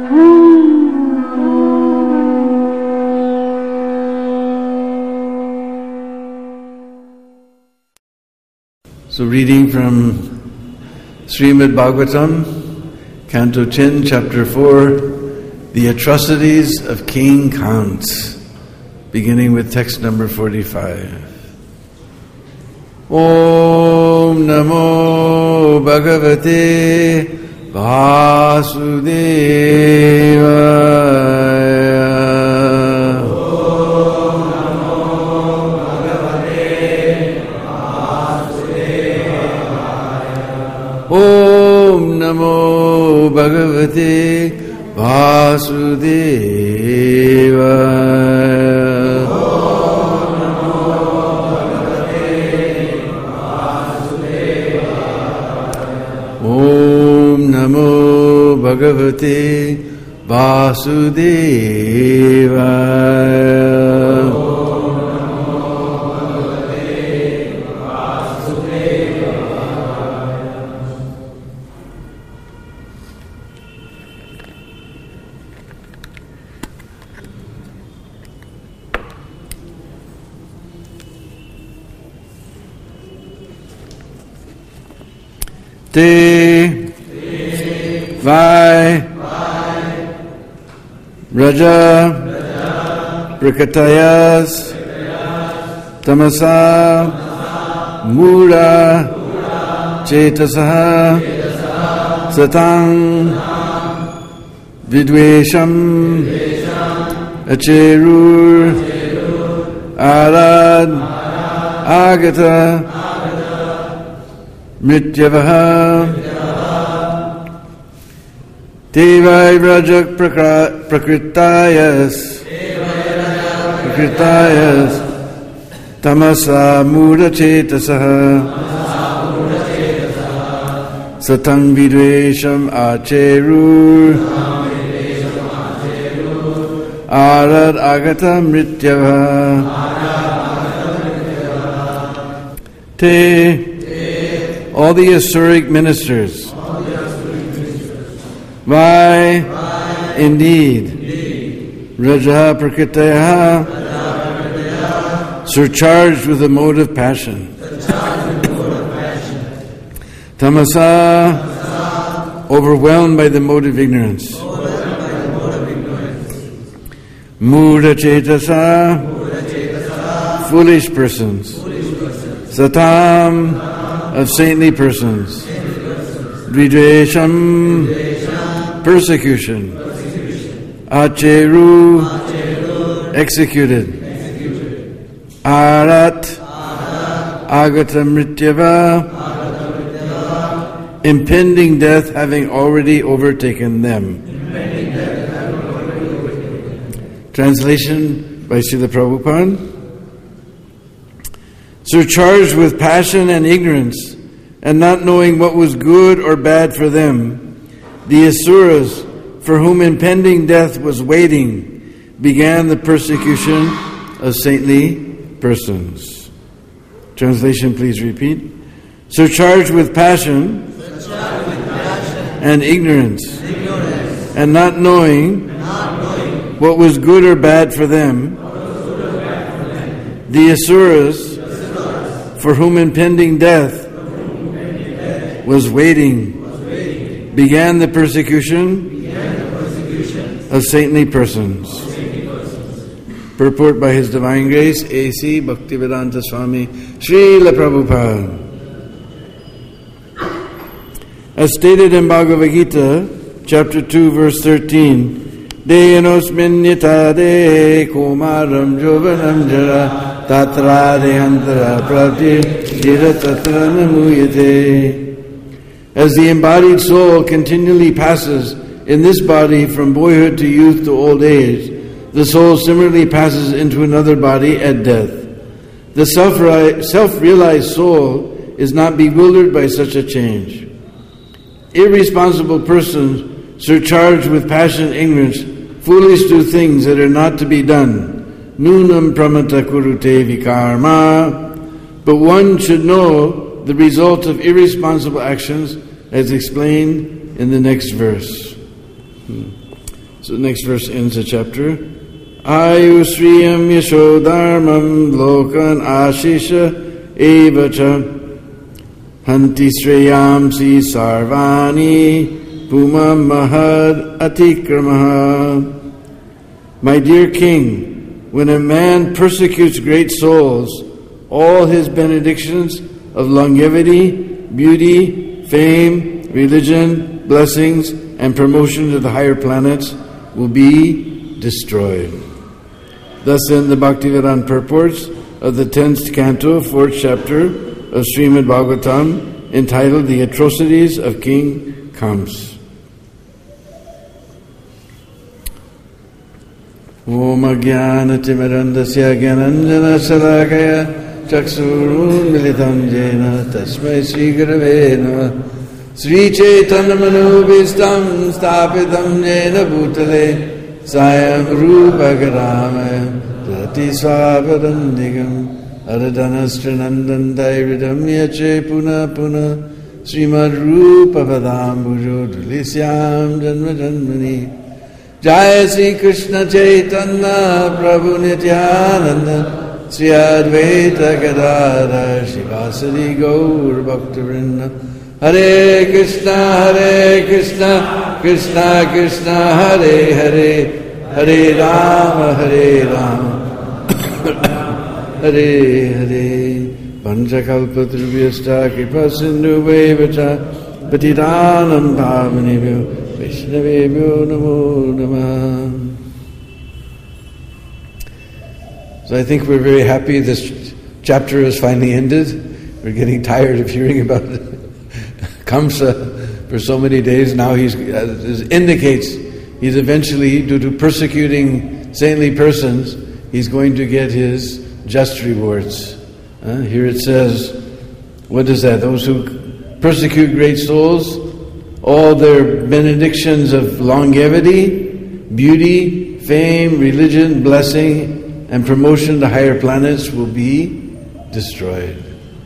So reading from Srimad Bhagavatam, Canto 10, Chapter 4, The Atrocities of King Kant, beginning with text number 45. Om Namo Bhagavate Vasudevaya. Om Namo Bhagavate Vasudevaya. Om Namo Bhagavate Vasudevaya. Te Vai Raja Prakatayas Tamasa Mura Chetasaha Satang Vidvesham Acherur Arad Agata Mrityavaha Devai Rajak Prakritayas Tamasa Mura Chetasaha Satang Vidvesham Acherur Arad Agata Mrityavaha Te all the Asuric ministers, Vai, indeed, Raja Prakritaya, surcharged with the mode of passion, Tamasa, overwhelmed by the mode of ignorance, Mura Chetasa, foolish persons, Satam, of saintly persons, Dvidvesham, persecution, Acheru, executed, Arat, Agata Mrityava, impending death having already overtaken them. Translation by Srila Prabhupada. Surcharged with passion and ignorance, and not knowing what was good or bad for them, the Asuras, for whom impending death was waiting, began the persecution of saintly persons. Translation, please repeat. Surcharged with passion and ignorance, and not knowing what was good or bad for them, the Asuras, for whom impending death was waiting, began the persecution of saintly persons. Purport by His Divine Grace, A.C. Bhaktivedanta Swami Srila Prabhupada. As stated in Bhagavad Gita, chapter 2, verse 13, Deyanosmin yitade kumaram jovanam jara tatra dehantara pravti jiratatra namuyate. As the embodied soul continually passes in this body from boyhood to youth to old age, the soul similarly passes into another body at death. The self-realized soul is not bewildered by such a change. Irresponsible persons, surcharged with passion and ignorance, foolish do things that are not to be done. Nunam pramata kurute vikarma. But one should know the result of irresponsible actions as explained in the next verse. So the next verse ends the chapter. Ayu Sriyam Yashodharmam Lokan Ashisha Evacha Hanti Sreyamsi Sarvani Pumam Mahad Atikramaha. My dear king, when a man persecutes great souls, all his benedictions of longevity, beauty, fame, religion, blessings, and promotion to the higher planets will be destroyed. Thus in the Bhaktivedanta purports of the 10th canto, 4th chapter of Srimad Bhagavatam, entitled The Atrocities of King Kams. Om Ajnana-timirandasya Gyananjana-salakaya Chaksurun militam jena Tasmai Sri Gurave Namah Sri Chaitanya-manubhistam Stapitam jena bhutale Sayam Rupa Garamaya Prati Swaparandigam Aradhanastranandan Dairidam Yache Puna Puna Srimad Rupa Padambujo Dulisyam Janma Janmani Jaya Sri Krishna Chaitanya Prabhu Nityananda Sri Advaita Gadadhar Shivasari Gaur Bhaktivinoda Hare Krishna Krishna Krishna Hare Hare Hare Rama Hare Hare Panchakalpatrubhyasta Kripa Sindhu Vaivata Patidanam Bhavanebhyo Vaishnavebhyo Namo Namah. So I think we're very happy this chapter has finally ended. We're getting tired of hearing about Kamsa for so many days. Now he indicates he's eventually, due to persecuting saintly persons, he's going to get his just rewards. Here it says, what is that? Those who persecute great souls, all their benedictions of longevity, beauty, fame, religion, blessing, and promotion to higher planets will be destroyed.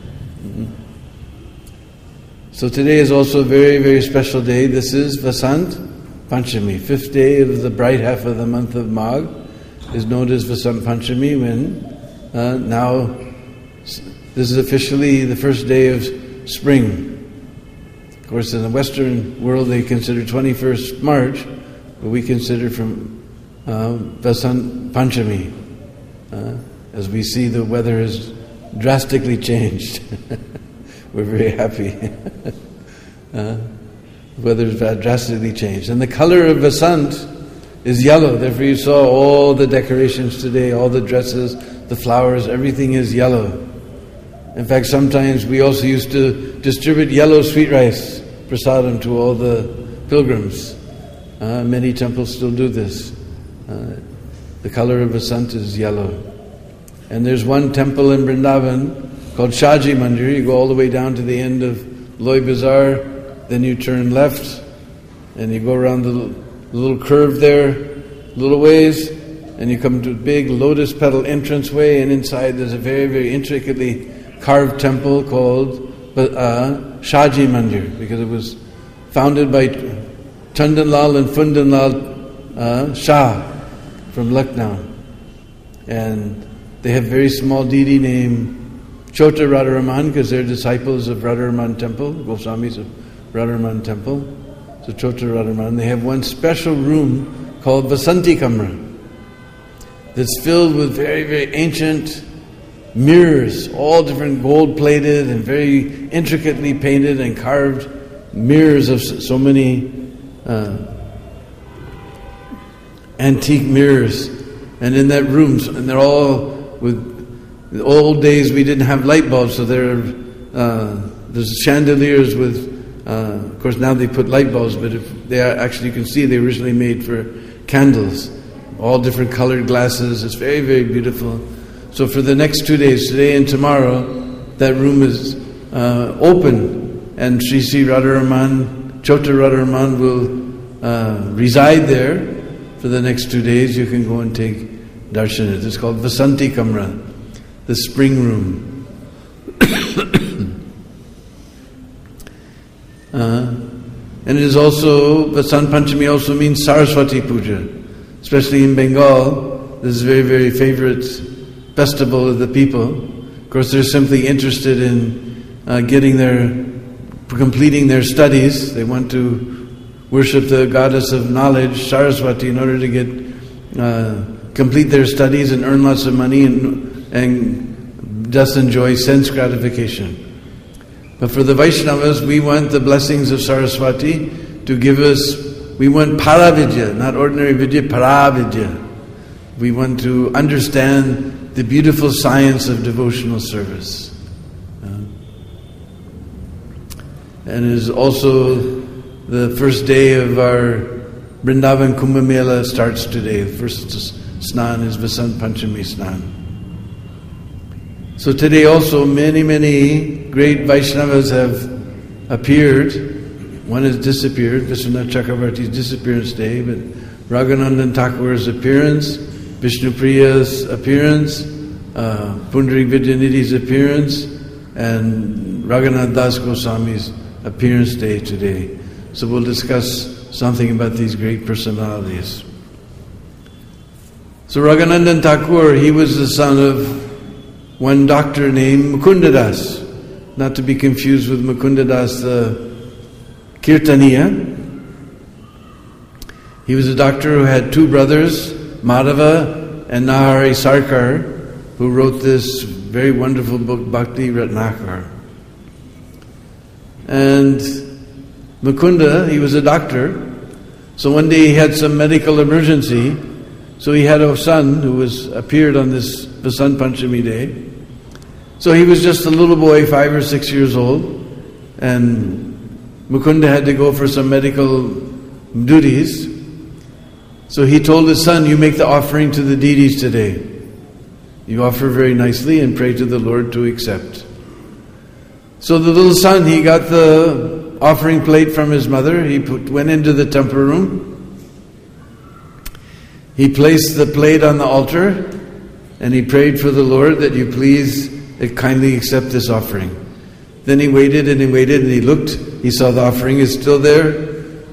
So today is also a very, very special day. This is Vasant Panchami, 5th day of the bright half of the month of Magh, is known as Vasant Panchami, when now this is officially the first day of spring. Of course, in the Western world they consider 21st March, but we consider from Vasant Panchami. As we see, the weather has drastically changed. We're very happy. The weather has drastically changed. And the color of Vasant is yellow. Therefore you saw all the decorations today, all the dresses, the flowers, everything is yellow. In fact, sometimes we also used to distribute yellow sweet rice, prasadam, to all the pilgrims. Many temples still do this. The color of Vasant is yellow. And there's one temple in Vrindavan called Shaji Mandir. You go all the way down to the end of Loy Bazaar, then you turn left, and you go around the little curve there, little ways, and you come to a big lotus petal entranceway, and inside there's a very, very intricately carved temple called Shaji Mandir, because it was founded by Chandanlal and Fundanlal Shah from Lucknow. And they have a very small deity named Chota Radharaman, because they're disciples of Radharaman Temple, Goswamis of Radharaman Temple. So Chota Radharaman. They have one special room called Vasanti Kamra that's filled with very, very ancient mirrors, all different gold-plated and very intricately painted and carved mirrors of so many antique mirrors. And in that room, and they're all with the old days we didn't have light bulbs, so there's chandeliers with of course now they put light bulbs, but if they are actually, you can see they originally made for candles, all different colored glasses. It's very, very beautiful. So for the next 2 days, today and tomorrow, that room is open, and Sri Sri Radharaman, Chota Radharaman will reside there for the next 2 days. You can go and take darshan. It's called Vasanti Kamra, the spring room. And it is also, Vasant Panchami also means Saraswati Puja. especially in Bengal, this is a very, very favorite festival of the people. Of course, they're simply interested in completing their studies. They want to worship the goddess of knowledge, Saraswati, in order to complete their studies and earn lots of money and just enjoy sense gratification. But for the Vaishnavas, we want the blessings of Saraswati to give us, we want Paravidya, not ordinary Vidya, Paravidya. We want to understand the beautiful science of devotional service. And it is also the first day of our Vrindavan Kumbh Mela starts today. The first snan is Vasant Panchami Snan. So today also many, many great Vaishnavas have appeared. One has disappeared, Vishwanath Chakravarti's disappearance day, but Raghunandan Thakur's appearance, Vishnupriya's appearance, Pundarik Vidyanidhi's appearance, and Raghunath Das Goswami's appearance day today. So we'll discuss something about these great personalities. So Raghunandan Thakur, he was the son of one doctor named Mukundadas, not to be confused with Mukundadas the Kirtaniya. He was a doctor who had two brothers, Madhava and Nahari Sarkar, who wrote this very wonderful book, Bhakti Ratnakar. And Mukunda, he was a doctor, so one day he had some medical emergency, so he had a son who appeared on this Vasant Panchami day. So he was just a little boy, 5 or 6 years old, and Mukunda had to go for some medical duties. So he told his son, you make the offering to the deities today. You offer very nicely and pray to the Lord to accept. So the little son, he got the offering plate from his mother. He went into the temple room. He placed the plate on the altar and he prayed for the Lord that you please kindly accept this offering. Then he waited and he looked. He saw the offering is still there.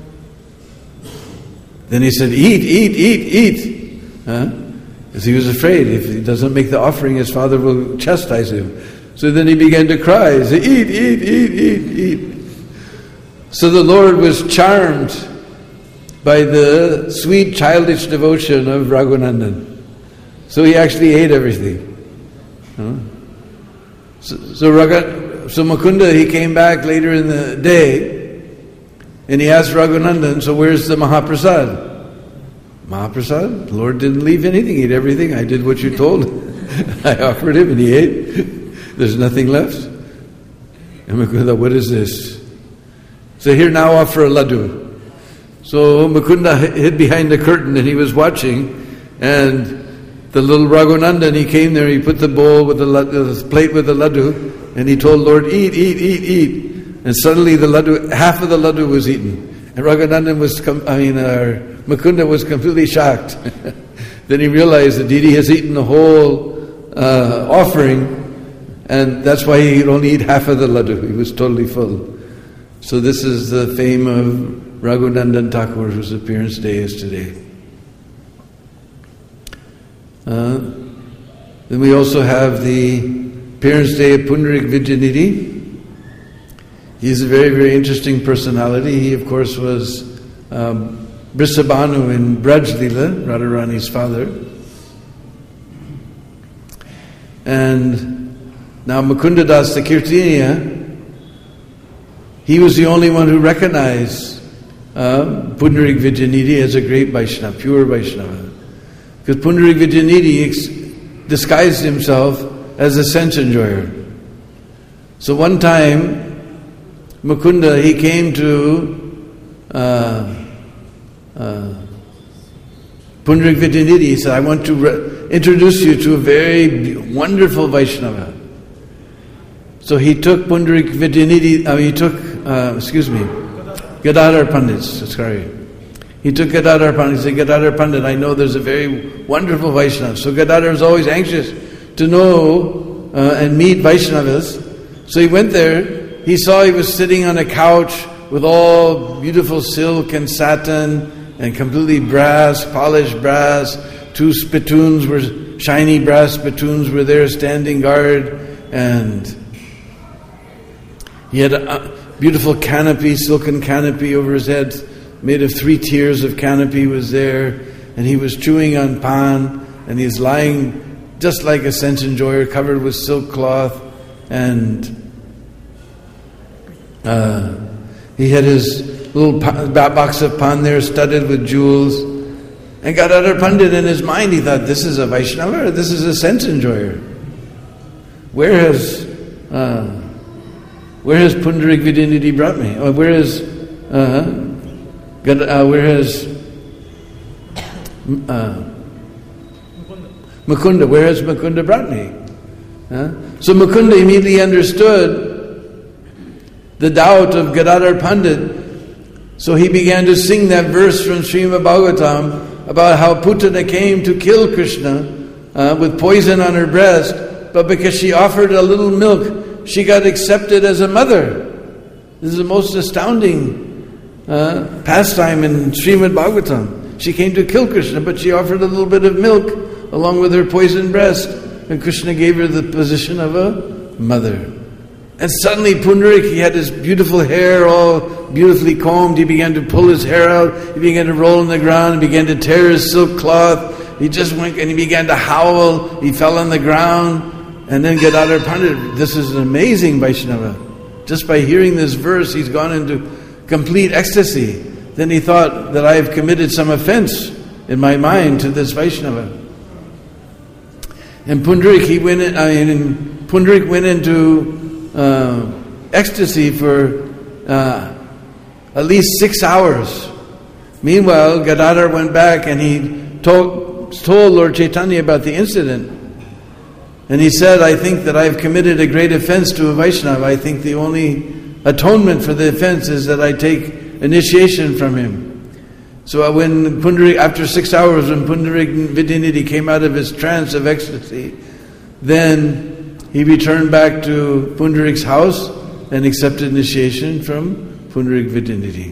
Then he said, eat. Because he was afraid if he doesn't make the offering, his father will chastise him. So then he began to cry. He said, eat. So the Lord was charmed by the sweet childish devotion of Raghunandan. So he actually ate everything. So Mukunda, he came back later in the day and he asked Raghunandan, so where's the Mahaprasad? Mahaprasad? The Lord didn't leave anything, he ate everything. I did what you told. I offered him and he ate. There's nothing left. And Mukunda, what is this? So here, now offer a laddu. So Mukunda hid behind the curtain and he was watching, and the little Raghunandan, he came there, he put the bowl with the plate with the laddu, and he told Lord, eat. And suddenly the laddu, half of the laddu was eaten. And Raghunandan Mukunda was completely shocked. Then he realized the deity has eaten the whole offering, and that's why he could only eat half of the laddu. He was totally full. So this is the fame of Raghunandan Thakur, whose appearance day is today. Then we also have the appearance day of Pundarik Vidyanidhi. He's a very, very interesting personality. He, of course, was Brisabhanu in Braj Leela, Radharani's father. And now Mukundadas the Kirtaniya, he was the only one who recognized Pundarik Vidyanidhi as a great Vaishnava, pure Vaishnava. Because Pundarik Vidyanidhi disguised himself as a sense enjoyer. So one time, Mukunda, he came to Pundarik Vidyanidhi. He said, I want to introduce you to a very wonderful Vaishnava. So he took Pundarik Vidyanidhi, Gadadhar Pandit, sorry. He took Gadadhar Pandit. He said, Gadadhar Pandit, I know there's a very wonderful Vaishnava. So Gadadhar was always anxious to know and meet Vaishnavas. So he went there. He saw he was sitting on a couch with all beautiful silk and satin and completely brass, polished brass. 2 spittoons were, shiny brass spittoons were there standing guard, and he had a beautiful canopy, silken canopy over his head, made of 3 tiers of canopy was there, and he was chewing on pan, and he's lying just like a sense enjoyer, covered with silk cloth, and he had his little box of pan there studded with jewels. And Gadadhar Pandit, in his mind, he thought, this is a Vaishnava, or this is a sense enjoyer. Where has Pundarik Vidyanidhi brought me? Or where has Mukunda? Where has Mukunda brought me? So Mukunda immediately understood the doubt of Gadadhar Pandit. So he began to sing that verse from Srimad Bhagavatam about how Putana came to kill Krishna with poison on her breast, but because she offered a little milk, she got accepted as a mother. This is the most astounding pastime in Srimad Bhagavatam. She came to kill Krishna, but she offered a little bit of milk along with her poisoned breast, and Krishna gave her the position of a mother. And suddenly Pundarik, he had his beautiful hair all beautifully combed. He began to pull his hair out. He began to roll on the ground. He began to tear his silk cloth. He just went and he began to howl. He fell on the ground. And then Gadadhar Pandit, this is an amazing Vaishnava. Just by hearing this verse, he's gone into complete ecstasy. Then he thought that I have committed some offense in my mind to this Vaishnava. And Pundarik, Pundarik went into ecstasy for at least 6 hours. Meanwhile, Gadadhar went back and he told Lord Chaitanya about the incident. And he said, I think that I have committed a great offense to a Vaishnava. I think the only atonement for the offense is that I take initiation from him. So when Pundarik, after 6 hours, when Pundarik Vidyanidhi came out of his trance of ecstasy, then he returned back to Pundarik's house and accepted initiation from Pundarik Vidyanidhi.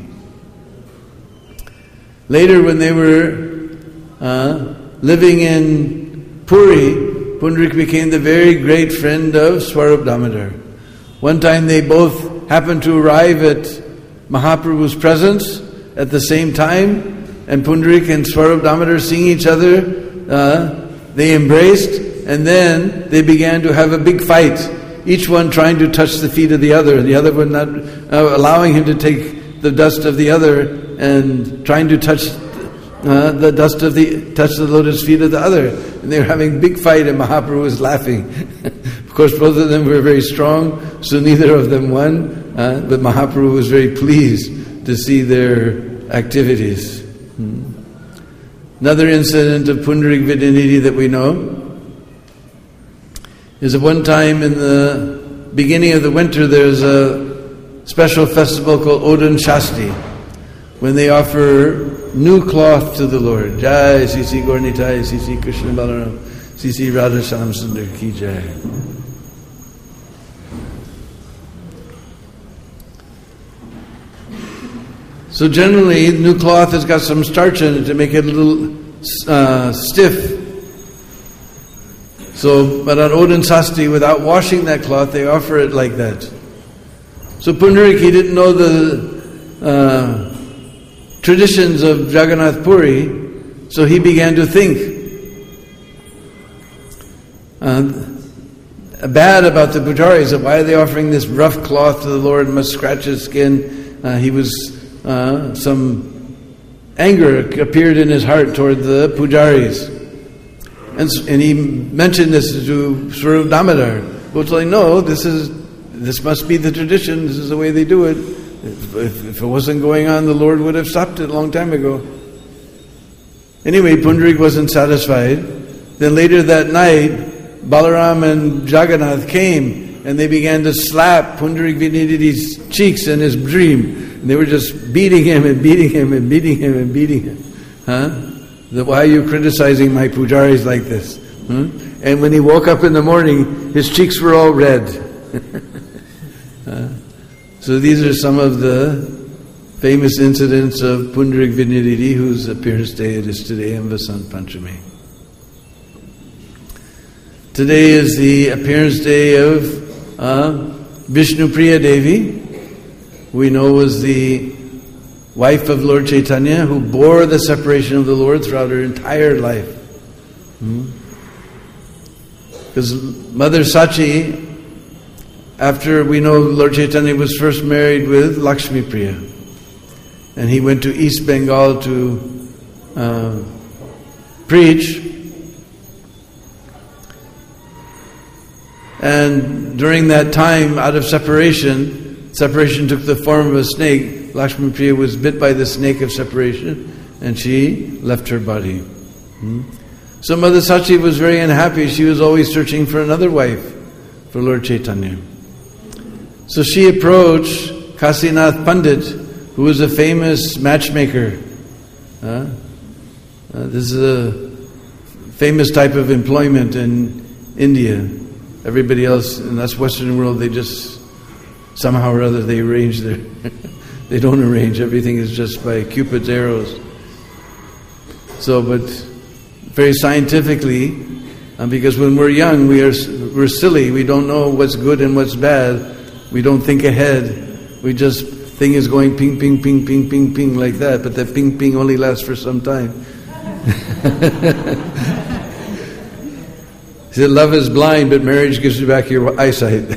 Later, when they were living in Puri, Pundarik became the very great friend of Swarup Damodar. One time they both happened to arrive at Mahaprabhu's presence at the same time, and Pundarik and Swarup Damodar seeing each other, they embraced, and then they began to have a big fight, each one trying to touch the feet of the other one not allowing him to take the dust of the other, and trying to touch the lotus feet of the other. And they were having a big fight, and Mahaprabhu was laughing. Of course, both of them were very strong, so neither of them won, but Mahaprabhu was very pleased to see their activities. Another incident of Pundarik Vidyanidhi that we know is that one time in the beginning of the winter there's a special festival called Odin Shasti, when they offer new cloth to the Lord. Jai Sisi Gaurnitai, Sisi Krishna Balaram, Sisi Radha Shyam Sundar Ki Jai. So generally, new cloth has got some starch in it to make it a little stiff. So, but on Odin Shasti, without washing that cloth, they offer it like that. So Pundarik, he didn't know the traditions of Jagannath Puri, so he began to think bad about the pujaris, of why are they offering this rough cloth to the Lord and must scratch his skin. Some anger appeared in his heart toward the pujaris. And he mentioned this to Swarup Damodar, who was like, no, this must be the tradition, this is the way they do it. If it wasn't going on, the Lord would have stopped it a long time ago. Anyway, Pundarik wasn't satisfied. Then later that night, Balaram and Jagannath came, and they began to slap Pundarik Vidyanidhi's cheeks in his dream. And they were just beating him and beating him and beating him and beating him. Why are you criticizing my pujaris like this? And when he woke up in the morning, his cheeks were all red. So these are some of the famous incidents of Pundarik Viniridi, whose appearance day it is today in Vasant Panchami. Today is the appearance day of Vishnu Priya Devi, who we know was the wife of Lord Chaitanya, who bore the separation of the Lord throughout her entire life. Because Mother Sachi, after we know Lord Chaitanya was first married with Lakshmi Priya, and he went to East Bengal to preach. And during that time, out of separation took the form of a snake. Lakshmi Priya was bit by the snake of separation, and she left her body. So Mother Sachi was very unhappy. She was always searching for another wife for Lord Chaitanya. So she approached Kasinath Pandit, who was a famous matchmaker. This is a famous type of employment in India. Everybody else in that Western world, they just somehow or other they arrange their they don't arrange. Everything is just by Cupid's arrows. So, but very scientifically, because when we're young, we're silly. We don't know what's good and what's bad. We don't think ahead. We just thing is going ping, ping, ping, ping, ping, ping like that. But that ping, ping only lasts for some time. He said, love is blind, but marriage gives you back your eyesight.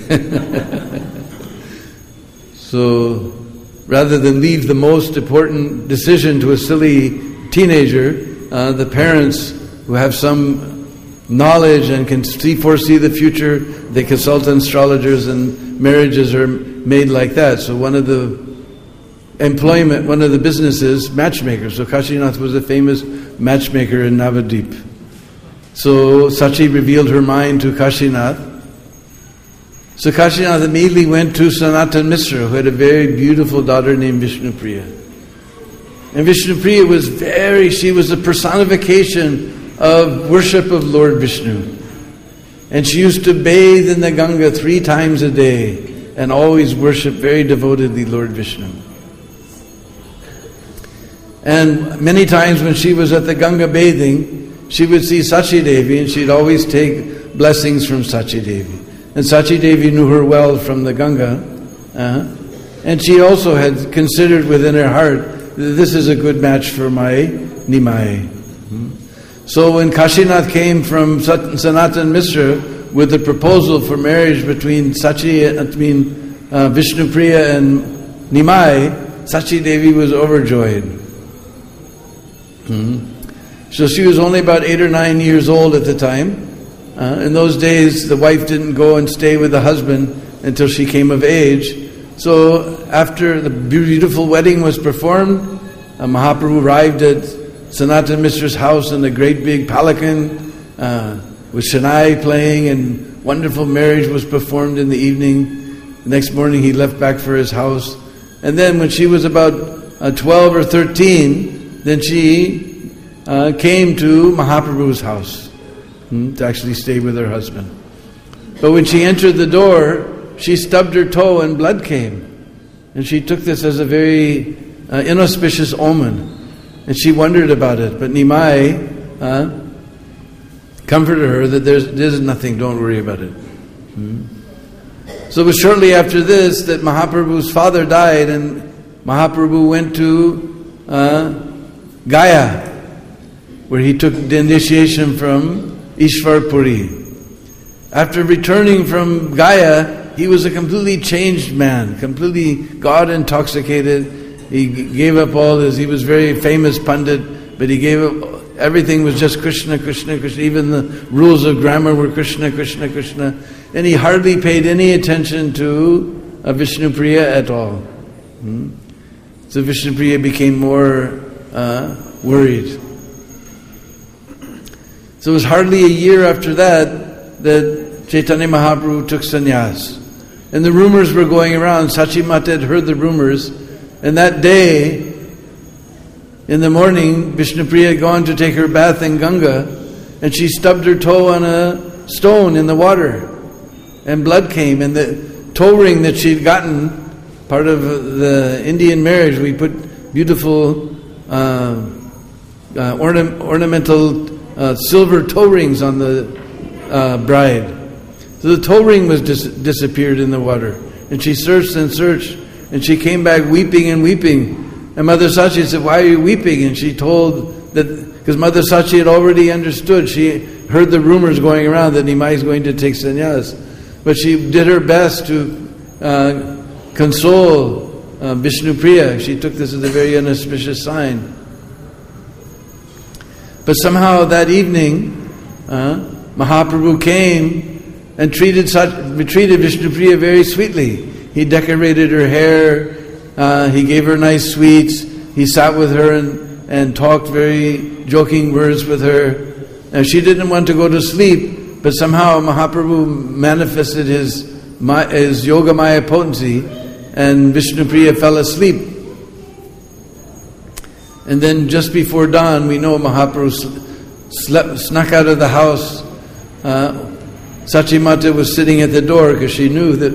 So, rather than leave the most important decision to a silly teenager, the parents who have some knowledge and can foresee the future, they consult astrologers, and marriages are made like that. So one of the businesses, matchmakers. So Kashinath was a famous matchmaker in Navadvip. So Sachi revealed her mind to Kashinath. So Kashinath immediately went to Sanatan Mishra, who had a very beautiful daughter named Vishnupriya. And Vishnupriya she was a personification of worship of Lord Vishnu. And she used to bathe in the Ganga 3 times a day and always worship very devotedly Lord Vishnu. And many times when she was at the Ganga bathing, she would see Sachi Devi, and she'd always take blessings from Sachi Devi. And Sachi Devi knew her well from the Ganga. And she also had considered within her heart, this is a good match for my Nimai. So when Kashinath came from Sanatan Mishra with the proposal for marriage between Vishnupriya and Nimai, Sachi Devi was overjoyed. So she was only about 8 or 9 years old at the time. In those days, the wife didn't go and stay with the husband until she came of age. So after the beautiful wedding was performed, Mahaprabhu arrived at Sanatan Mishra's house in a great big palakan with Shanai playing, and wonderful marriage was performed in the evening. The next morning he left back for his house. And then when she was about 12 or 13, then she came to Mahaprabhu's house to actually stay with her husband. But when she entered the door, she stubbed her toe and blood came. And she took this as a very inauspicious omen. And she wondered about it. But Nimai comforted her that there's nothing, don't worry about it. So it was shortly after this that Mahaprabhu's father died, and Mahaprabhu went to Gaya, where he took the initiation from Ishvar Puri. After returning from Gaya, he was a completely changed man, completely God-intoxicated. He gave up he was very famous Pandit, but he gave up, everything was just Krishna, Krishna, Krishna. Even the rules of grammar were Krishna, Krishna, Krishna. And he hardly paid any attention to Vishnupriya at all. So Vishnupriya became more worried. So it was hardly a year after that Chaitanya Mahaprabhu took sannyas. And the rumors were going around. Sachi Mata had heard the rumors. And that day, in the morning, Vishnupriya had gone to take her bath in Ganga, and she stubbed her toe on a stone in the water. And blood came, and the toe ring that she'd gotten part of the Indian marriage, we put beautiful ornamental silver toe rings on the bride. So the toe ring was disappeared in the water. And she searched and searched, and she came back weeping and weeping. And Mother Sachi said, "Why are you weeping?" And she told that, because Mother Sachi had already understood, she heard the rumors going around that Nimai is going to take sannyas. But she did her best to console Vishnupriya. She took this as a very inauspicious sign. But somehow that evening, Mahaprabhu came and treated Vishnupriya very sweetly. He decorated her hair, he gave her nice sweets, he sat with her and talked very joking words with her. And she didn't want to go to sleep, but somehow Mahaprabhu manifested his Yogamaya potency, and Vishnupriya fell asleep. And then just before dawn, we know Mahaprabhu snuck out of the house. Sachimata was sitting at the door because she knew that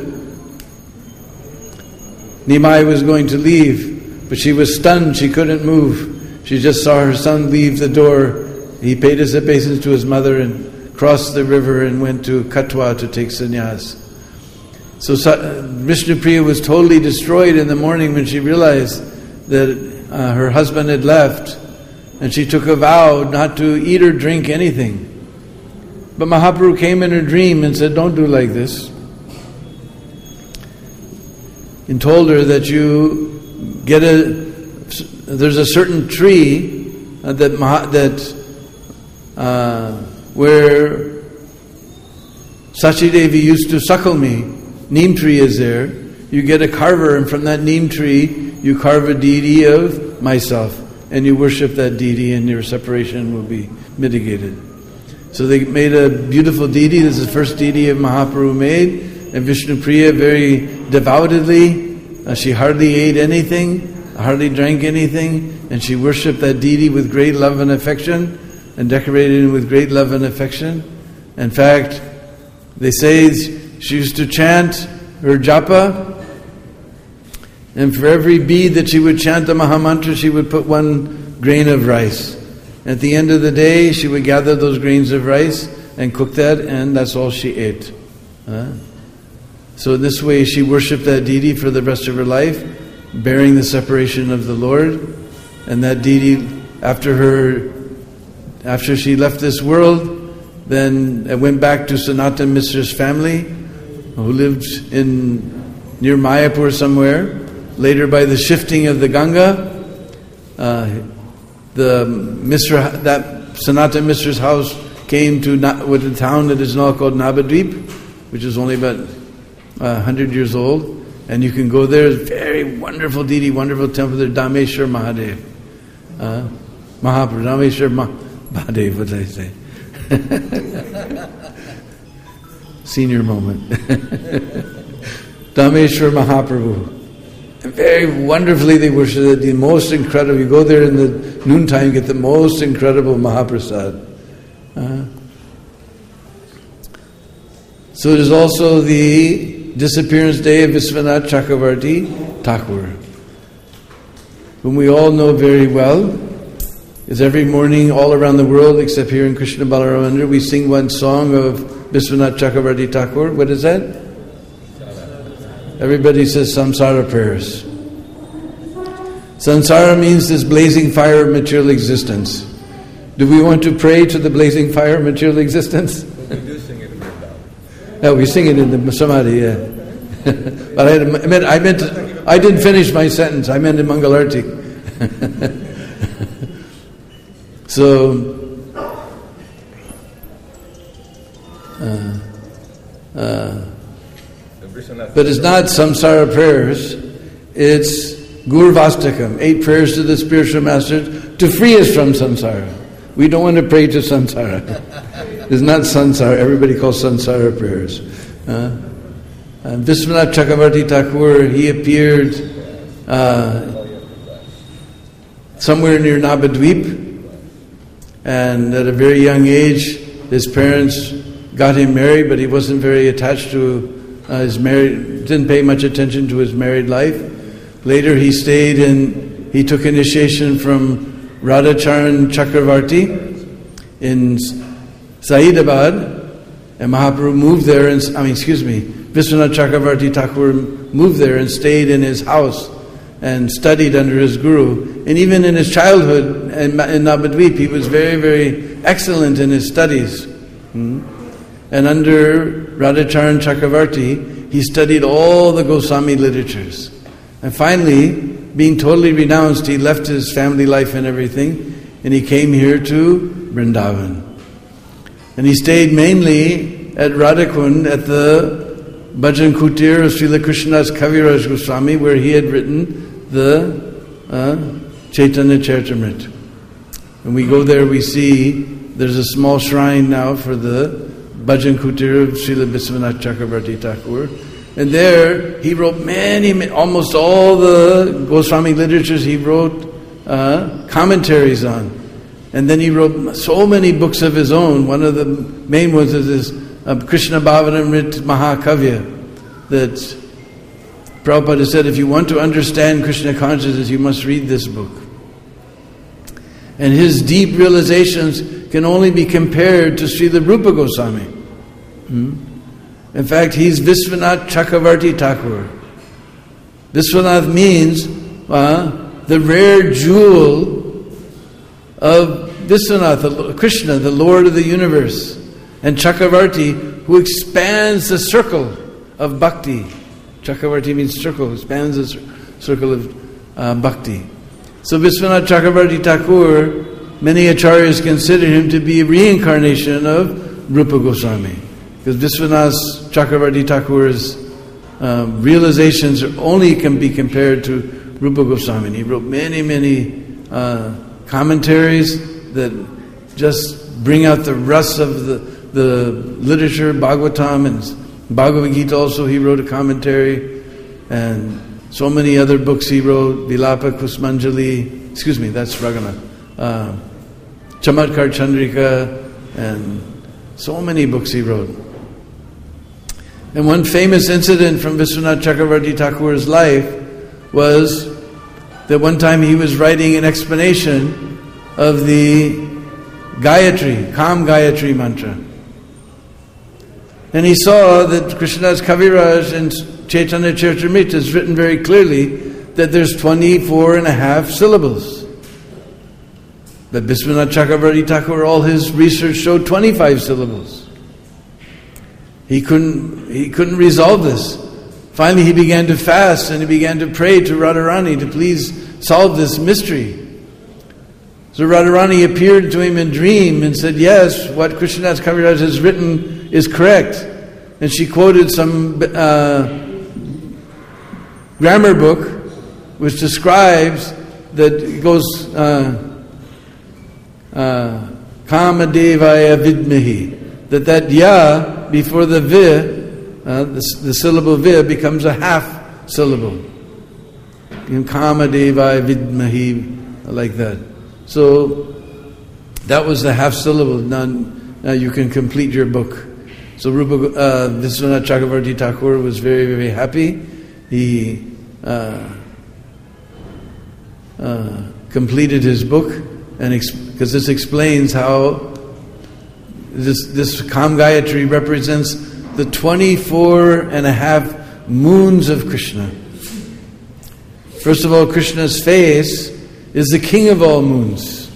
Nimai was going to leave, but she was stunned, she couldn't move. She just saw her son leave the door. He paid his obeisance to his mother and crossed the river and went to Katwa to take sannyas. So Vishnupriya was totally destroyed in the morning when she realized that her husband had left, and she took a vow not to eat or drink anything. But Mahaprabhu came in her dream and said, "Don't do like this," and told her that there's a certain tree where Sachi Devi used to suckle me. Neem tree is there. You get a carver, and from that neem tree you carve a deity of myself, and you worship that deity, and your separation will be mitigated. So they made a beautiful deity. This is the first deity of Mahaprabhu made. And Vishnupriya very devoutedly, she hardly ate anything, hardly drank anything, and she worshipped that deity with great love and affection, and decorated him with great love and affection. In fact, they say she used to chant her japa, and for every bead that she would chant the Mahamantra, she would put one grain of rice. At the end of the day, she would gather those grains of rice and cook that, and that's all she ate. So in this way, she worshipped that deity for the rest of her life, bearing the separation of the Lord. And that deity, after she left this world, then it went back to Sanatan Misra's family, who lived near Mayapur somewhere. Later, by the shifting of the Ganga, that Sanatan Misra's house came to with a town that is now called Navadvip, which is only about 100 years old, and you can go there. Very wonderful deity, wonderful temple there, Dameshwar Mahadev. Mahaprabhu, Dameshwar Mahadev, what did I say? Senior moment. Dameshwar Mahaprabhu. And very wonderfully they worship the most incredible. You go there in the noontime, get the most incredible Mahaprasad. So it is also the disappearance day of Vishwanath Chakravarti Thakur, whom we all know very well. Is every morning all around the world, except here in Krishna Balaram Mandir, we sing one song of Vishwanath Chakravarti Thakur. What is that? Everybody says Samsara prayers. Samsara means this blazing fire of material existence. Do we want to pray to the blazing fire of material existence? We do sing it in Vrindavan. No, we sing it in the Samadhi, yeah. But I didn't finish my sentence. I meant in Mangalarti. But it's not samsara prayers, it's Gurvastakam, 8 prayers to the spiritual masters to free us from samsara. We don't want to pray to samsara. It's not samsara, everybody calls samsara prayers. Vishwanath Chakravarti Thakur, he appeared somewhere near Navadvip, and at a very young age, his parents got him married, but he wasn't very attached to his married, didn't pay much attention to his married life. Later he he took initiation from Radhacharan Chakravarti in Saidabad, and Mahaprabhu moved there, Vishwanath Chakravarti Thakur moved there and stayed in his house and studied under his guru. And even in his childhood in Navadvip, he was very, very excellent in his studies. And under Radhacharan Chakravarti, he studied all the Goswami literatures. And finally, being totally renounced, he left his family life and everything, and he came here to Vrindavan. And he stayed mainly at Radhakund at the Bhajan Kutir of Srila Krishnadas Kaviraj Goswami, where he had written the Chaitanya Charitamrita. When we go there, we see there's a small shrine now for the Bhajan Kutir of Srila Vishwanath Chakravarti Thakur. And there, he wrote almost all the Goswami literatures he wrote commentaries on. And then he wrote so many books of his own. One of the main ones is this Krishna Bhavanamrit Mahakavya, that Prabhupada said, if you want to understand Krishna consciousness, you must read this book. And his deep realizations can only be compared to Srila Rupa Goswami. In fact, he's Vishwanath Chakravarti Thakur. Vishwanath means the rare jewel of Vishwanath, Krishna, the Lord of the universe, and Chakravarti, who expands the circle of bhakti. Chakravarti means circle, expands the circle of bhakti. So Vishwanath Chakravarti Thakur, many acharyas consider him to be a reincarnation of Rupa Goswami. Because Vishwanath Chakravarti Thakur's realizations only can be compared to Rupa Goswami. He wrote many, many commentaries that just bring out the rust of the literature, Bhagavatam and Bhagavad Gita also he wrote a commentary, and so many other books he wrote, Vilapa Kusmanjali, that's Raghunath, Chamatkar Chandrika, and so many books he wrote. And one famous incident from Vishwanath Chakravarti Thakur's life was that one time he was writing an explanation of the Gayatri, Kam Gayatri mantra. And he saw that Krishnadas Kaviraj and Chaitanya Charitamrita is written very clearly that there's 24 and a half syllables. But Vishwanath Chakravarti Thakur, all his research showed 25 syllables. He couldn't resolve this. Finally he began to fast and he began to pray to Radharani to please solve this mystery. So Radharani appeared to him in dream and said, yes, what Krishnadas Kaviraj has written is correct. And she quoted some grammar book which describes that it goes Kamadevaya Vidmahi, that ya before the vi, the syllable vi becomes a half syllable. In Kamadevaya Vidmahi, like that. So that was the half syllable. Now you can complete your book. So Vishwanath Chakravarti Thakur was very, very happy. He completed his book, and because this explains how this Kam Gayatri represents the 24 and a half moons of Krishna. First of all, Krishna's face is the king of all moons.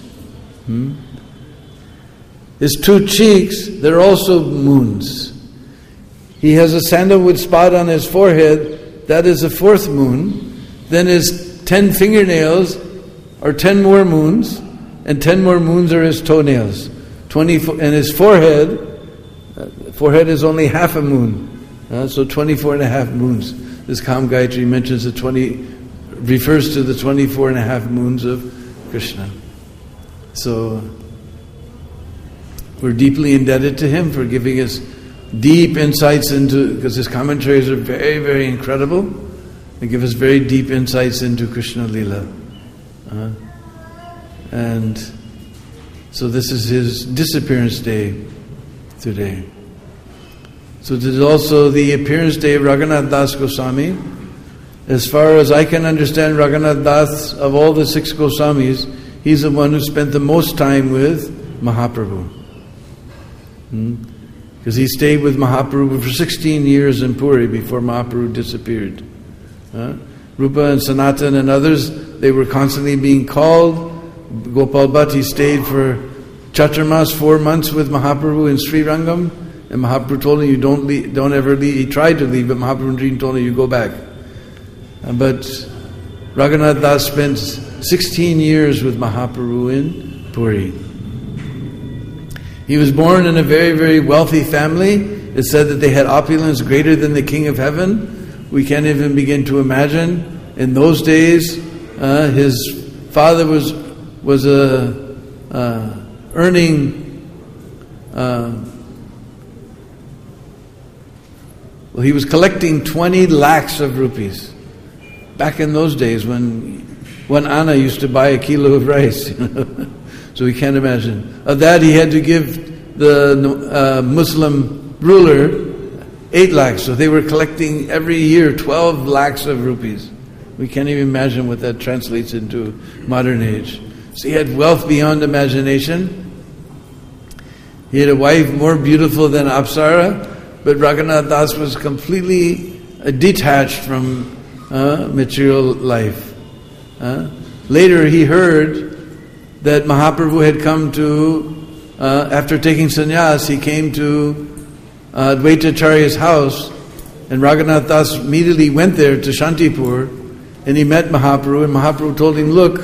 His two cheeks, they're also moons. He has a sandalwood spot on his forehead, that is the fourth moon. Then his 10 fingernails are 10 more moons, and 10 more moons are his toenails. 24, and his forehead is only half a moon. So 24 and a half moons. This Kam Gayatri mentions refers to the 24 and a half moons of Krishna. So we're deeply indebted to him for giving us deep insights into, because his commentaries are very, very incredible. They give us very deep insights into Krishna Lila. And so this is his disappearance day today. So this is also the appearance day of Raghunath Das Goswami. As far as I can understand, Raghunath Das, of all the 6 Goswamis, he's the one who spent the most time with Mahaprabhu. Because he stayed with Mahaprabhu for 16 years in Puri before Mahaprabhu disappeared. Rupa and Sanatan and others, they were constantly being called. Gopal Bhatt, he stayed for Chaturmas, 4 months with Mahaprabhu in Sri Rangam, and Mahaprabhu told him, you don't ever leave. He tried to leave, but Mahaprabhu told him, you go back. But Raghunath Das spent 16 years with Mahaprabhu in Puri. He was born in a very, very wealthy family. It said that they had opulence greater than the king of heaven. We can't even begin to imagine. In those days, his father was earning. He was collecting 20 lakhs of rupees. Back in those days, when 1 anna used to buy a kilo of rice. So we can't imagine. Of that, he had to give the Muslim ruler 8 lakhs. So they were collecting every year 12 lakhs of rupees. We can't even imagine what that translates into modern age. So he had wealth beyond imagination. He had a wife more beautiful than Apsara, but Raghunath Das was completely detached from material life. Later he heard that Mahaprabhu had come to, after taking sannyas, he came to Advaitacharya's house, and Raghunath Das immediately went there to Shantipur, and he met Mahaprabhu, and Mahaprabhu told him, look,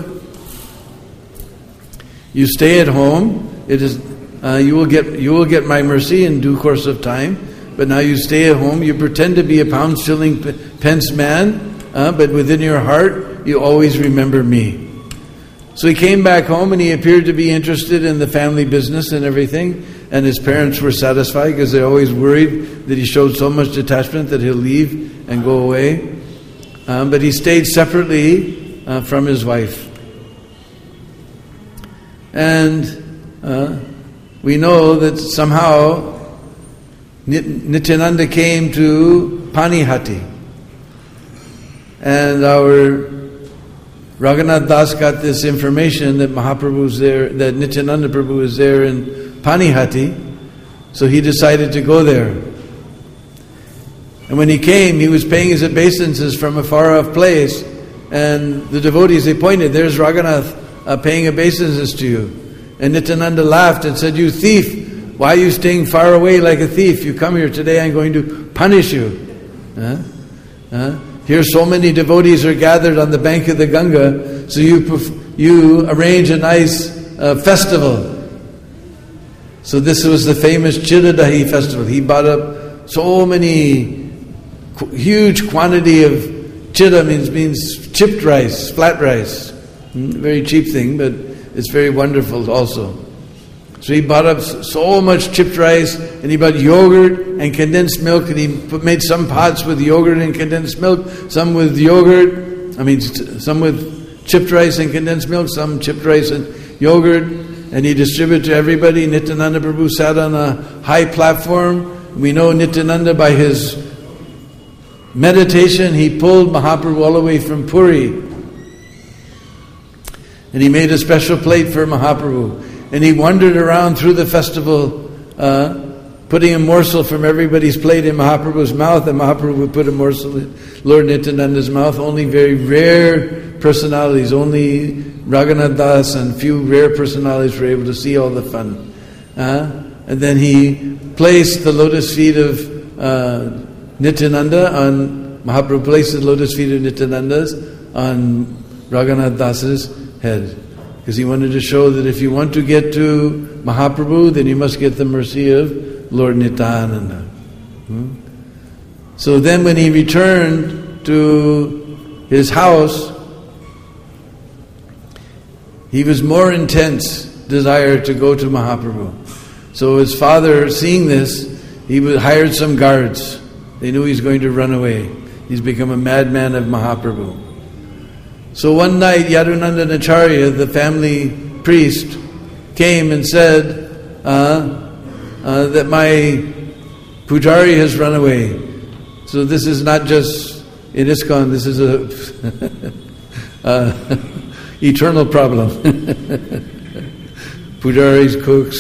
you stay at home, it is you will get my mercy in due course of time, but now you stay at home, you pretend to be a pound shilling pence man, but within your heart you always remember me. So he came back home and he appeared to be interested in the family business and everything, and his parents were satisfied because they're always worried that he showed so much detachment that he'll leave and go away. But he stayed separately from his wife. And we know that somehow Nityananda came to Panihati, and our Raghunath Das got this information that Mahaprabhu's there, that Nityananda Prabhu is there in Panihati, so he decided to go there. And when he came, he was paying his obeisances from a far-off place, and the devotees, they pointed, there's Raghunath paying obeisances to you. And Nityananda laughed and said, you thief, why are you staying far away like a thief? You come here today, I'm going to punish you. Here so many devotees are gathered on the bank of the Ganga, so you arrange a nice festival. So this was the famous Chiradahi festival. He bought up so many, huge quantity of chira means chipped rice, flat rice. Very cheap thing, but it's very wonderful also. So he bought up so much chipped rice, and he bought yogurt and condensed milk, and he made some pots with yogurt and condensed milk, some with some with chipped rice and condensed milk, some chipped rice and yogurt, and he distributed to everybody. Nityananda Prabhu sat on a high platform. We know Nityananda by his meditation, he pulled Mahaprabhu all the way from Puri, and he made a special plate for Mahaprabhu. And he wandered around through the festival, putting a morsel from everybody's plate in Mahaprabhu's mouth, and Mahaprabhu would put a morsel in Lord Nityananda's mouth. Only very rare personalities, only Raghunath Das and few rare personalities were able to see all the fun. And then he placed the lotus feet of Nityananda on, Mahaprabhu placed the lotus feet of Nityananda's on Raghunath Das's head. Because he wanted to show that if you want to get to Mahaprabhu, then you must get the mercy of Lord Nityananda. So then when he returned to his house, he was more intense desire to go to Mahaprabhu. So his father, seeing this, he hired some guards. They knew he's going to run away. He's become a madman of Mahaprabhu. So one night, Yadunandan Acharya, the family priest, came and said that my Pujari has run away. So this is not just in ISKCON, this is a eternal problem. Pujaris, cooks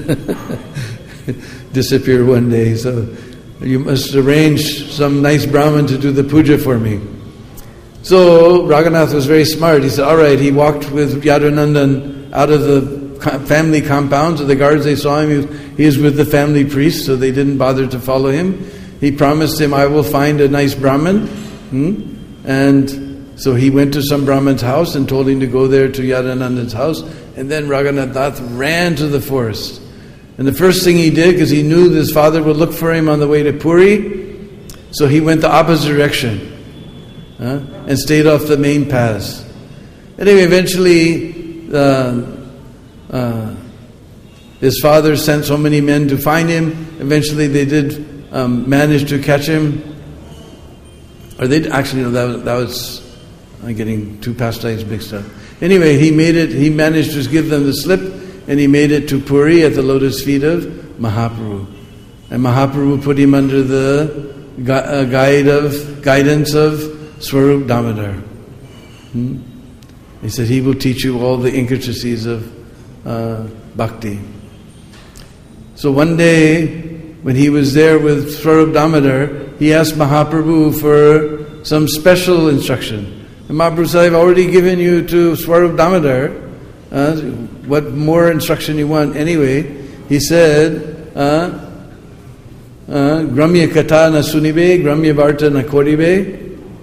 disappear one day, so you must arrange some nice Brahmin to do the puja for me. So Raghunath was very smart. He said, all right, he walked with Yadunandan out of the family compound, so the guards, they saw him, he was with the family priest, so they didn't bother to follow him. He promised him, I will find a nice Brahmin. And so he went to some Brahmin's house and told him to go there to Yadunandan's house. And then Raghunath Das ran to the forest. And the first thing he did, because he knew that his father would look for him on the way to Puri, so he went the opposite direction and stayed off the main paths. Anyway, eventually his father sent so many men to find him. Eventually they did manage to catch him. Or they actually, no, that was I'm getting two pastimes mixed up. Anyway, he managed to give them the slip, and he made it to Puri at the lotus feet of Mahaprabhu. And Mahaprabhu put him under the guidance of Swarup Damodar. He said, he will teach you all the intricacies of bhakti. So one day, when he was there with Swarup Damodar, he asked Mahaprabhu for some special instruction. And Mahaprabhu said, I've already given you to Swarup Damodar. What more instruction you want? Anyway, he said, Gramya Kata na sunibe, Gramya Varta na koribe,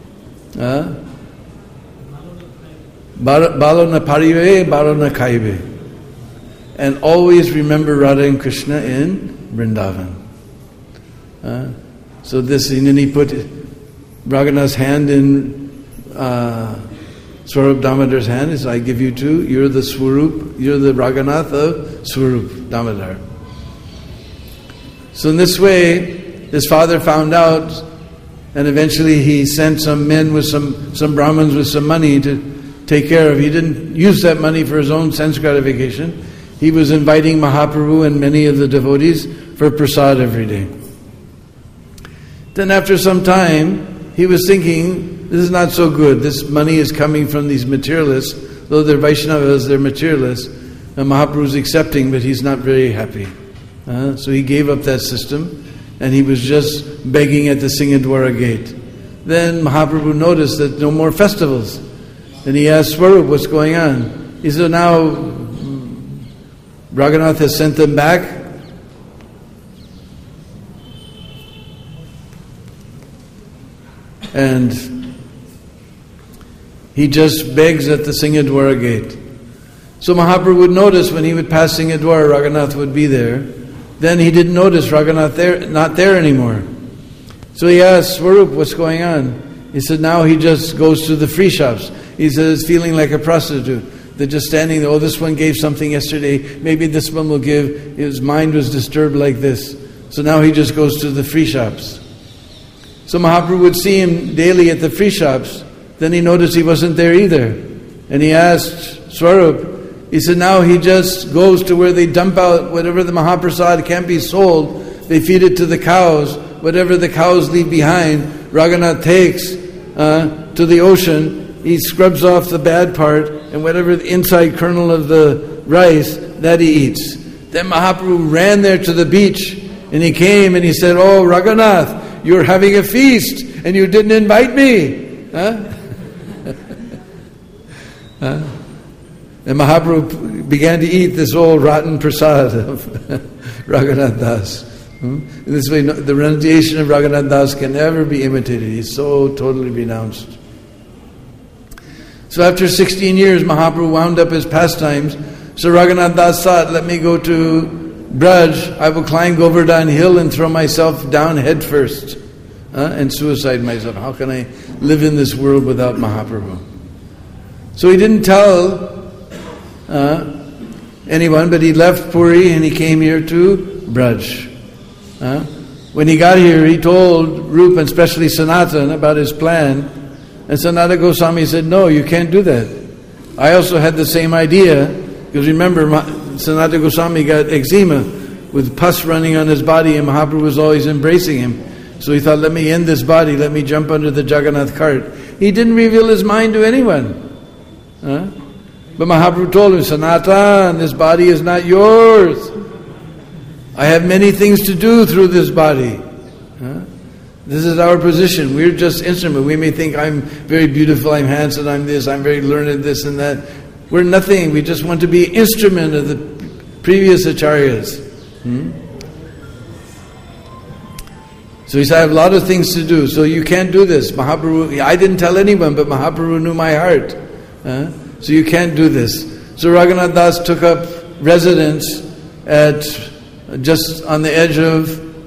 Balo na paribe, Balo na kaibe. And always remember Radha and Krishna in Vrindavan. So this, and then he put Raghunath's hand in Swarup Damodar's hand. He said, I give you two. You're the Swarup, you're the Raghunath of Swarup Damodar. So in this way, his father found out, and eventually he sent some men with some Brahmins with some money to take care of. He didn't use that money for his own sense gratification. He was inviting Mahaprabhu and many of the devotees for prasad every day. Then after some time, he was thinking, this is not so good. This money is coming from these materialists. Though they're Vaishnavas, they're materialists. And Mahaprabhu's accepting, but he's not very happy. So he gave up that system, and he was just begging at the Singadwara gate. Then Mahaprabhu noticed that no more festivals. And he asked Swarup, what's going on? He said, now Raghunath has sent them back. And he just begs at the Singadwara gate. So Mahaprabhu would notice when he would pass Singadwara, Raghunath would be there. Then he didn't notice Raghunath not there anymore. So he asked Swarup, what's going on? He said, now he just goes to the free shops. He says, feeling like a prostitute. They're just standing there, oh, this one gave something yesterday, maybe this one will give. His mind was disturbed like this. So now he just goes to the free shops. So Mahaprabhu would see him daily at the free shops. Then he noticed he wasn't there either. And he asked Swarup, he said, now he just goes to where they dump out whatever the Mahaprasad can't be sold. They feed it to the cows. Whatever the cows leave behind, Raghunath takes to the ocean. He scrubs off the bad part, and whatever the inside kernel of the rice, that he eats. Then Mahaprabhu ran there to the beach, and he came and he said, oh, Raghunath, you're having a feast, and you didn't invite me. And Mahaprabhu began to eat this old rotten prasad of Raghunath Das. In this way, the renunciation of Raghunath Das can never be imitated. He's so totally renounced. So after 16 years, Mahaprabhu wound up his pastimes. So Raghunath Das thought, let me go to Braj. I will climb Govardhan Hill and throw myself down head first and suicide myself. How can I live in this world without Mahaprabhu? So he didn't tell anyone, but he left Puri and he came here to Braj. When he got here, he told Rupa and especially Sanatana about his plan. And Sanatana Goswami said, no, you can't do that. I also had the same idea, because remember, Sanatana Goswami got eczema with pus running on his body, and Mahaprabhu was always embracing him. So he thought, let me end this body, let me jump under the Jagannath cart. He didn't reveal his mind to anyone. But Mahaprabhu told him, Sanatan, this body is not yours. I have many things to do through this body. This is our position. We're just instruments. We may think I'm very beautiful, I'm handsome, I'm this, I'm very learned, this and that. We're nothing. We just want to be instrument of the previous acharyas. So he said, I have a lot of things to do, so you can't do this. Mahaprabhu, I didn't tell anyone, but Mahaprabhu knew my heart. So you can't do this. So Raghunath Das took up residence at just on the edge of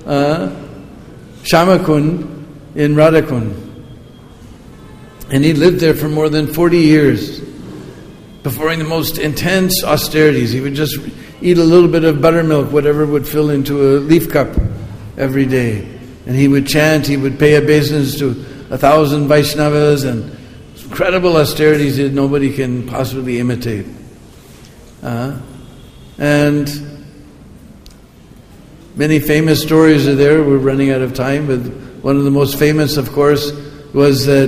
Shamakund in Radhakund. And he lived there for more than 40 years, performing the most intense austerities. He would just eat a little bit of buttermilk, whatever would fill into a leaf cup every day. And he would chant, he would pay obeisance to 1,000 Vaishnavas, and incredible austerities that nobody can possibly imitate. And many famous stories are there. We're running out of time, but one of the most famous, of course, was that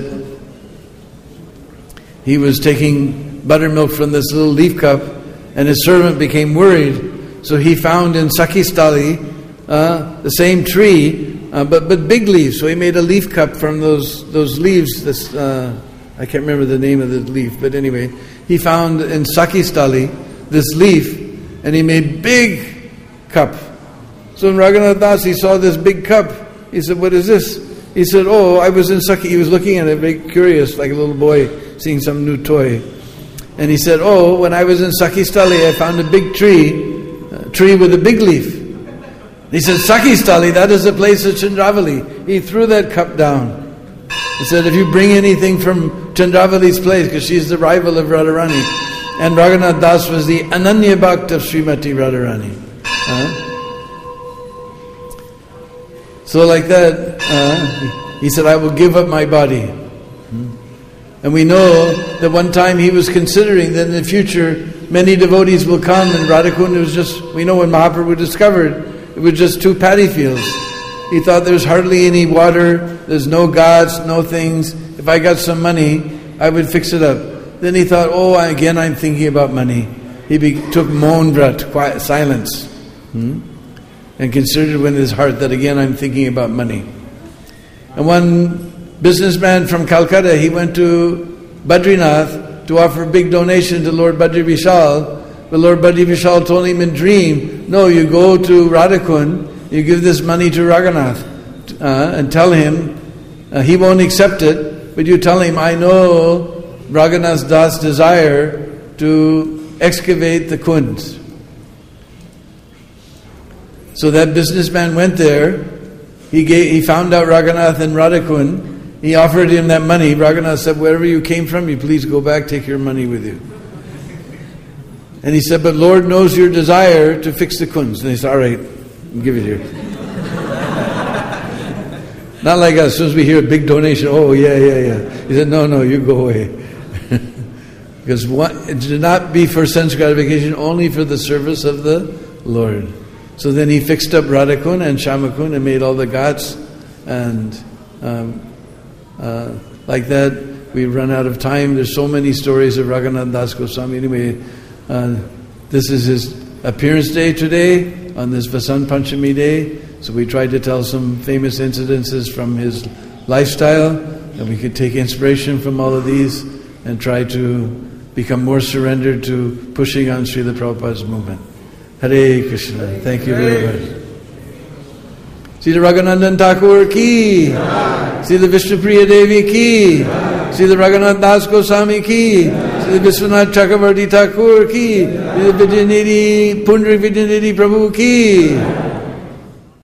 he was taking buttermilk from this little leaf cup, and his servant became worried. So he found in Sakistali the same tree, but big leaves. So he made a leaf cup from those leaves. I can't remember the name of the leaf, but anyway, he found in Sakistali this leaf, and he made big cup. So in Raghunath Das, he saw this big cup. He said, what is this? He said, oh, I was in Sakhi. He was looking at it, very curious, like a little boy seeing some new toy. And he said, oh, when I was in Sakistali, I found a big tree with a big leaf. He said, Sakistali, that is the place of Chandravali. He threw that cup down. He said, if you bring anything from Chandravali's place, because she's the rival of Radharani, and Raghunath Das was the Ananya Bhakt of Srimati Radharani. So like that, he said, I will give up my body. And we know that one time he was considering that in the future many devotees will come, and Radhakund was just, we know when Mahaprabhu discovered, it was just 2 paddy fields. He thought there's hardly any water, there's no gods, no things. If I got some money, I would fix it up. Then he thought, again I'm thinking about money. He took Maun Vrat, quiet, silence. And considered within his heart that again I'm thinking about money. And one businessman from Calcutta, he went to Badrinath to offer a big donation to Lord Badri Vishal. But Lord Badri Vishal told him in dream, no, you go to Radhakund, you give this money to Raghunath and tell him, he won't accept it, but you tell him, I know Raghunath Das' desire to excavate the kunds. So that businessman went there, he found out Raghunath and Radhakund, he offered him that money. Raghunath said, wherever you came from, you please go back, take your money with you. And he said, but Lord knows your desire to fix the kunds. And he said, all right, I'll give it here. Not like us, as soon as we hear a big donation, yeah. He said, no, you go away. Because it did not be for sense gratification, only for the service of the Lord. So then he fixed up Radhakund and Shamakund and made all the ghats. And like that, we run out of time. There's so many stories of Raghunath Das Goswami. Anyway, this is his appearance day today, on this Vasant Panchami day. So we tried to tell some famous incidences from his lifestyle, and we could take inspiration from all of these and try to become more surrendered to pushing on Srila Prabhupada's movement. Hare Krishna. Thank you very much. Srila Raghunandan Thakur ki, Srila Vishnupriya Devi ki, Srila Raghunath Das Goswami ki, Srila Vishwanath Chakravarti Thakur ki, Srila Vidyanidhi Pundrik Vidyanidhi Prabhu ki.